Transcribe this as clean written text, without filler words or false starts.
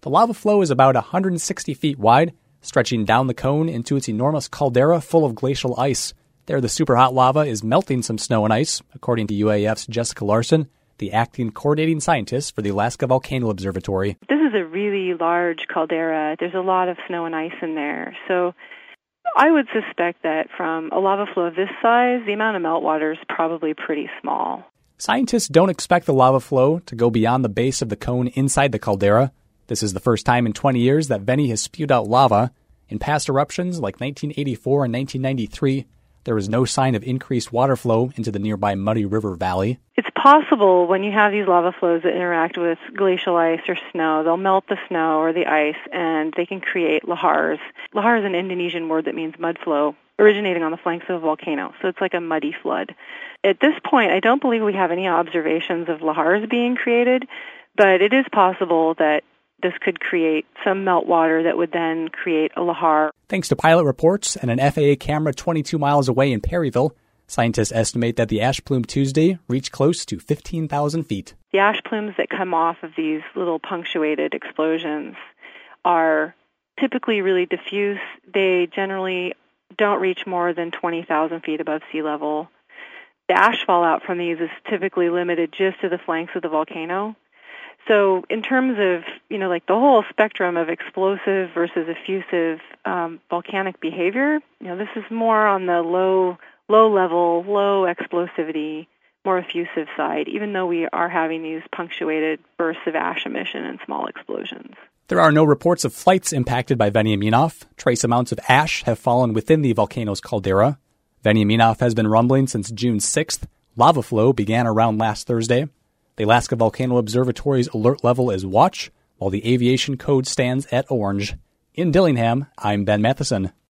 The lava flow is about 160 feet wide, stretching down the cone into its enormous caldera full of glacial ice. There, the superhot lava is melting some snow and ice, according to UAF's Jessica Larson, the acting coordinating scientist for the Alaska Volcano Observatory. This is a really large caldera. There's a lot of snow and ice in there. So I would suspect that from a lava flow of this size, the amount of meltwater is probably pretty small. Scientists don't expect the lava flow to go beyond the base of the cone inside the caldera. This is the first time in 20 years that Veni has spewed out lava. In past eruptions like 1984 and 1993, there was no sign of increased water flow into the nearby Muddy River Valley. It's possible when you have these lava flows that interact with glacial ice or snow, they'll melt the snow or the ice and they can create lahars. Lahar is an Indonesian word that means mud flow, originating on the flanks of a volcano. So it's like a muddy flood. At this point, I don't believe we have any observations of lahars being created, but it is possible that this could create some meltwater that would then create a lahar. Thanks to pilot reports and an FAA camera 22 miles away in Perryville, scientists estimate that the ash plume Tuesday reached close to 15,000 feet. The ash plumes that come off of these little punctuated explosions are typically really diffuse. They generally don't reach more than 20,000 feet above sea level. The ash fallout from these is typically limited just to the flanks of the volcano. So in terms of, like the whole spectrum of explosive versus effusive volcanic behavior, this is more on the low level, low explosivity, more effusive side, even though we are having these punctuated bursts of ash emission and small explosions. There are no reports of flights impacted by Veniaminoff. Trace amounts of ash have fallen within the volcano's caldera. Veniaminoff has been rumbling since June 6th. Lava flow began around last Thursday. The Alaska Volcano Observatory's alert level is watch, while the aviation code stands at orange. In Dillingham, I'm Ben Matheson.